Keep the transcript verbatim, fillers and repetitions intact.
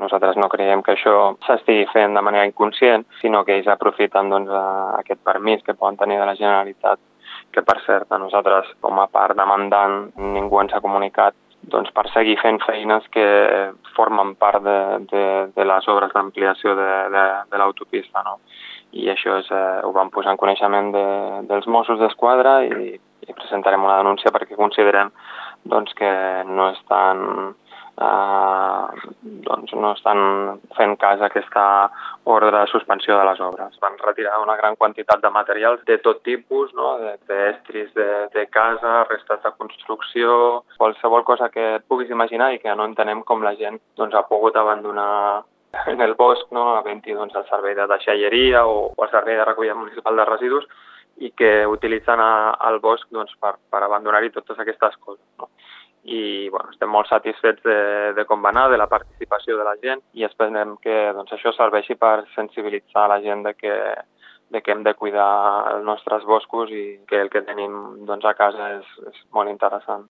nosaltres no creiem que això s'estigui fent de manera inconscient, sinó que ells aprofiten doncs, aquest permís que poden tenir de la Generalitat, que per cert a nosaltres com a part demandant ningú ens ha comunicat, doncs per seguir fent feines que formen part de, de, de les obres d'ampliació de, de, de l'autopista, no? I això és, eh, ho vam posar en coneixement de, dels Mossos d'Esquadra i, i presentarem una denúncia perquè considerem doncs, que no estan, eh, doncs, no estan fent cas a aquesta ordre de suspensió de les obres. Van retirar una gran quantitat de materials de tot tipus, no? de, de estris de, de casa, restes de construcció, qualsevol cosa que et puguis imaginar i que no entenem com la gent doncs, ha pogut abandonar en el bosc, no? Havent-hi doncs, el servei de deixalleria o, o el servei de recollida municipal de residus i que utilitzen a, al bosc doncs, per, per abandonar-hi totes aquestes coses. No? I bueno, estem molt satisfets de, de com va anar, de la participació de la gent i esperem que doncs, això serveixi per sensibilitzar la gent de que, de que hem de cuidar els nostres boscos i que el que tenim doncs, a casa és, és molt interessant.